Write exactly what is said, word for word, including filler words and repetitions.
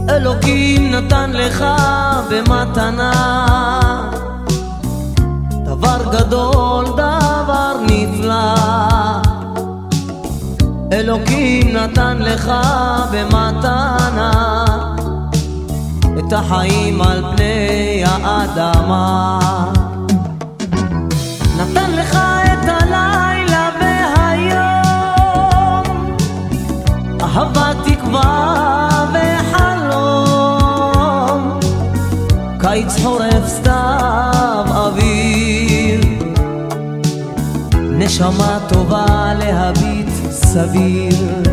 אלוקים נתן לך במתנה דבר גדול, דבר נפלא. אלוקים נתן לך במתנה את החיים על פני האדמה. נתן לך את הלילה והיום, אהבה, תקווה וחלום, קיץ, חורף, סתיו, אוויר, נשמה טובה להביט סביר.